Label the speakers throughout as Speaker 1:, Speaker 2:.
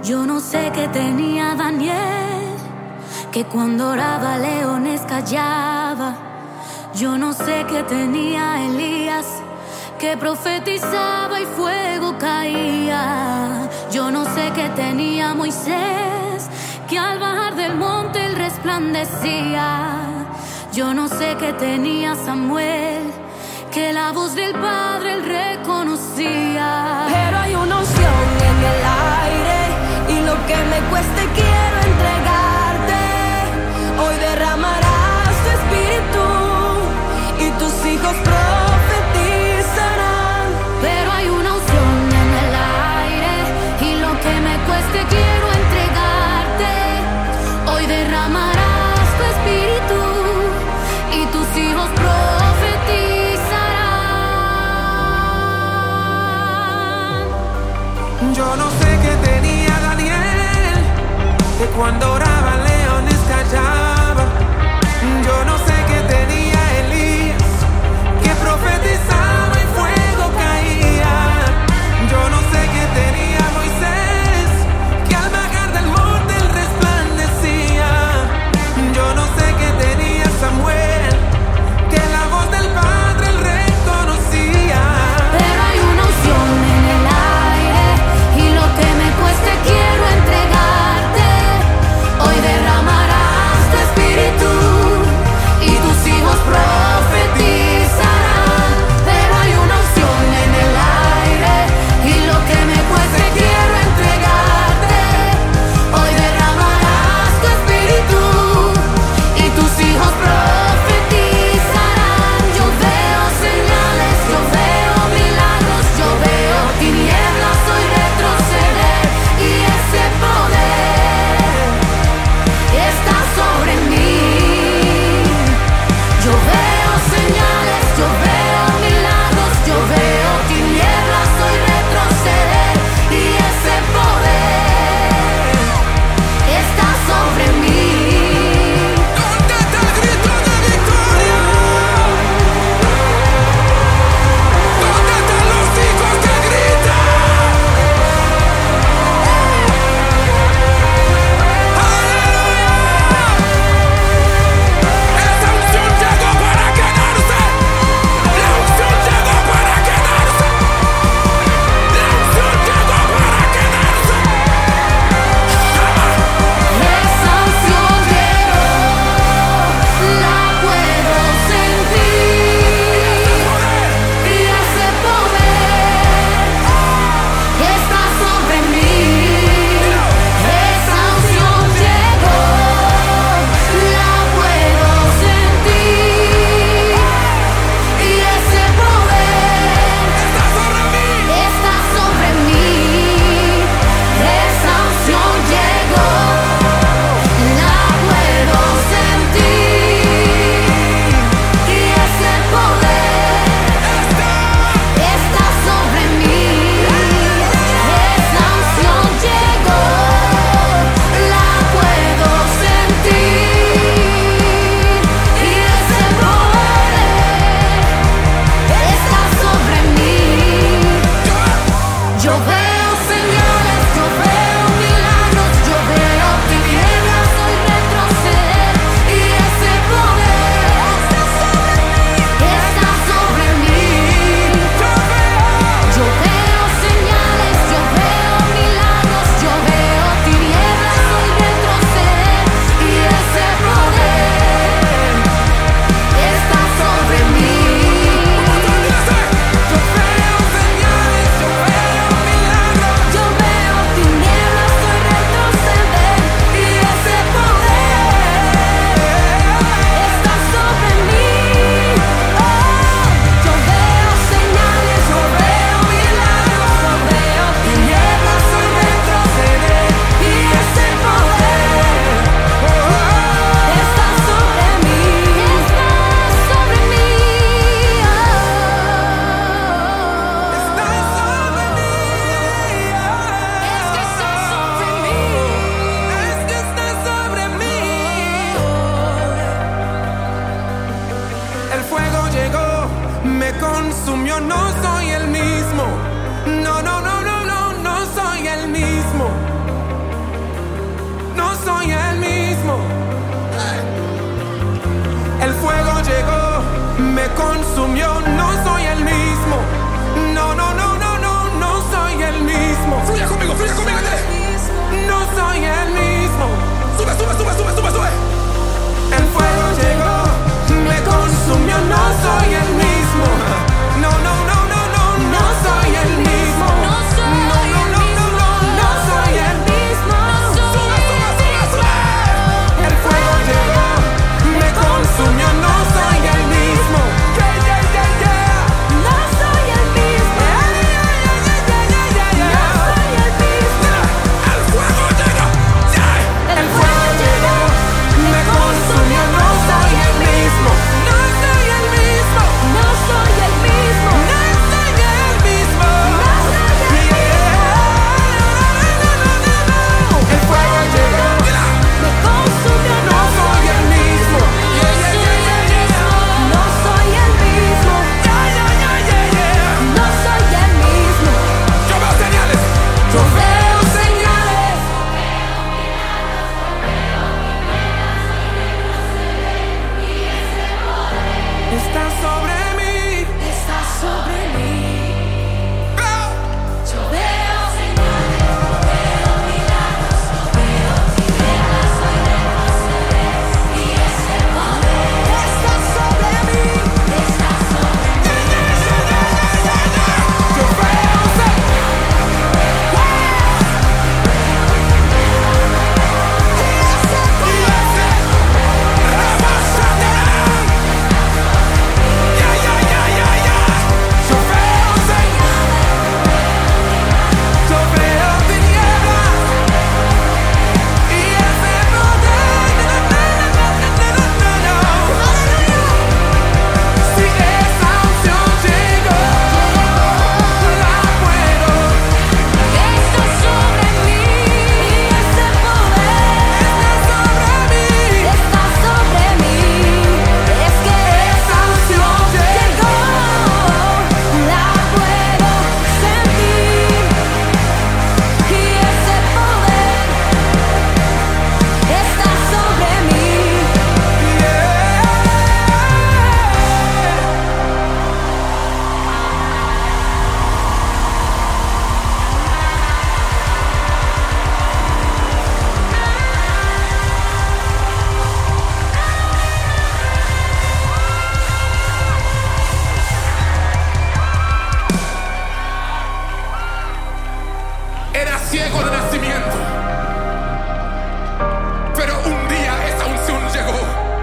Speaker 1: Yo no sé qué tenía Daniel, que cuando oraba leones callaba. Yo no sé qué tenía Elías, que profetizaba y fuego caía. Yo no sé qué tenía Moisés, que al bajar del monte él resplandecía. Yo no sé qué tenía Samuel, que la voz del Padre él reconocía.
Speaker 2: Pero hay una unción en el aire, y lo que me cueste quiero entregarte. Hoy derramarás tu espíritu y tus hijos profetizarán.
Speaker 1: Pero hay una unción en el aire, y lo que me cueste quiero entregarte. Hoy derramarás tu espíritu y tus hijos profetizarán.
Speaker 3: Yo no sé qué tenía Daniel, que cuando oraba leones callaba. Yo no sé qué tenía Elías, que profetizaba y fuego caía. Yo no sé qué tenía Moisés, que al bajar del monte él resplandecía. Yo no sé qué tenía Samuel, que la voz del Padre él reconocía.
Speaker 1: Pero hay una unción en el aire, y lo que me cueste quiero entregarte. Hoy derramarás tu espíritu y tus hijos profetizarán. Pero hay una unción en el aire, y lo que me cueste quiero entregarte. Hoy derramarás tu espíritu y tus hijos profetizarán. Yo veo señales, yo veo milagros, yo veo tinieblas hoy retroceder, y ese poder está sobre mí. Yo veo señales, yo veo milagros, yo veo tinieblas hoy retroceder, y ese poder está sobre mí.
Speaker 3: ¿Dónde está el grito de victoria? ¿Dónde están los hijos que gritan? ¡Aleluya! Esa unción llegó para quedarse. La unción llegó para quedarse. La unción llegó para quedarse.
Speaker 1: Esa unción llegó, la puedo sentir, y ese poder está sobre mí. Esa unción llegó, la puedo sentir, y ese poder
Speaker 3: Está sobre mí.
Speaker 1: está sobre mí. Esa unción llegó, la puedo sentir, y ese poder está sobre mí. Esa unción llegó, la puedo sentir, y ese poder está sobre mí. Yo veo señales, yo veo milagros, yo veo tinieblas hoy retroceder, y ese poder está sobre mí. Yo veo señales, yo veo milagros, yo veo tinieblas hoy retroceder, y ese poder está sobre mí.
Speaker 3: Yo veo señales, yo veo milagros.
Speaker 1: Yo veo tinieblas hoy retroceder, y ese poder está sobre mí. Yo veo señales, yo veo milagros, yo veo tinieblas hoy retroceder, y ese poder está sobre mí. Está sobre mí.
Speaker 3: Está sobre mí.
Speaker 1: Es que está sobre mí.
Speaker 3: Es que está sobre mí. El fuego llegó, me consumió, no soy el mismo. No, no, no, no, no, no soy el mismo. soy el mismo. El fuego llegó, me consumió, no soy el mismo. No, no, no, no, no, no soy el mismo.
Speaker 4: Fluye conmigo,
Speaker 3: no soy el mismo.
Speaker 4: Sube, sube, sube, sube, sube, sube.
Speaker 3: El fuego llegó, me consumió, no soy el mismo. No, no, no, no, no, no soy el mismo. No, no, no, no, no, no soy el mismo.
Speaker 4: Sube, sube, sube, sube.
Speaker 3: El fuego llegó, me consumió, no soy el mismo. Yeah, yeah, yeah, yeah.
Speaker 2: No soy el mismo. No soy el mismo.
Speaker 4: El fuego llega.
Speaker 3: El fuego llegó, me consumió, no soy el mismo. No soy el mismo.
Speaker 2: No soy el mismo.
Speaker 3: No soy el mismo. El fuego llegó,
Speaker 2: Me consumió.
Speaker 3: no soy el mismo.
Speaker 2: No soy el mismo. No soy el mismo.
Speaker 4: Yo veo señales.
Speaker 2: Yo veo señales.
Speaker 3: Está sobre mí.
Speaker 2: Está sobre mí.
Speaker 4: Veo.
Speaker 2: Yo veo está sobre mí.
Speaker 3: Yo veo yo veo tinieblas y ese poder. Si esa unción llegó, la puedo.
Speaker 2: Está sobre mí. Ese poder
Speaker 3: Está sobre mí.
Speaker 2: está sobre mí. Es que
Speaker 3: Esa unción
Speaker 2: llegó. La puedo sentir. Y ese poder está sobre mí.
Speaker 4: Era ciego de nacimiento, pero un día esa unción llegó,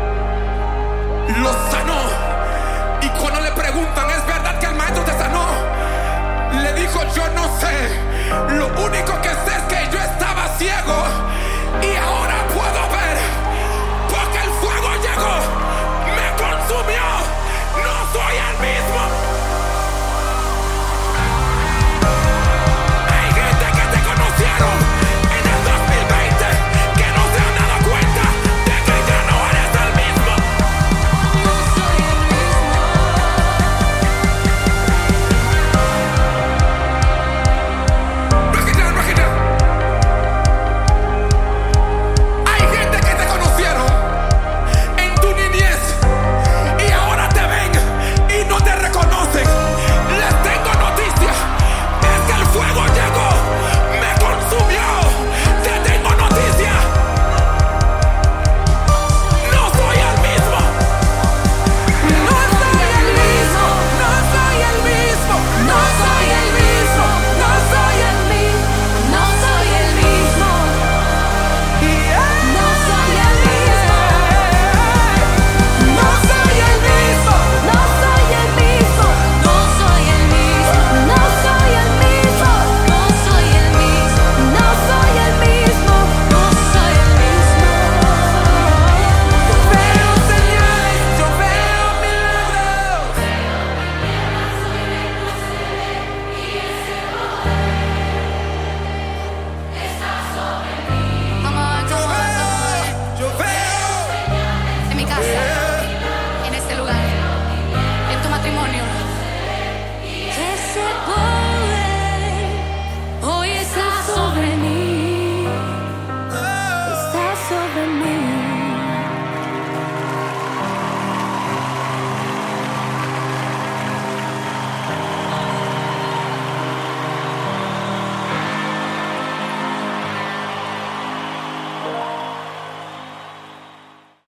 Speaker 4: lo sanó. Y cuando le preguntan, ¿es verdad que el maestro te sanó? Le dijo, yo no sé, lo único que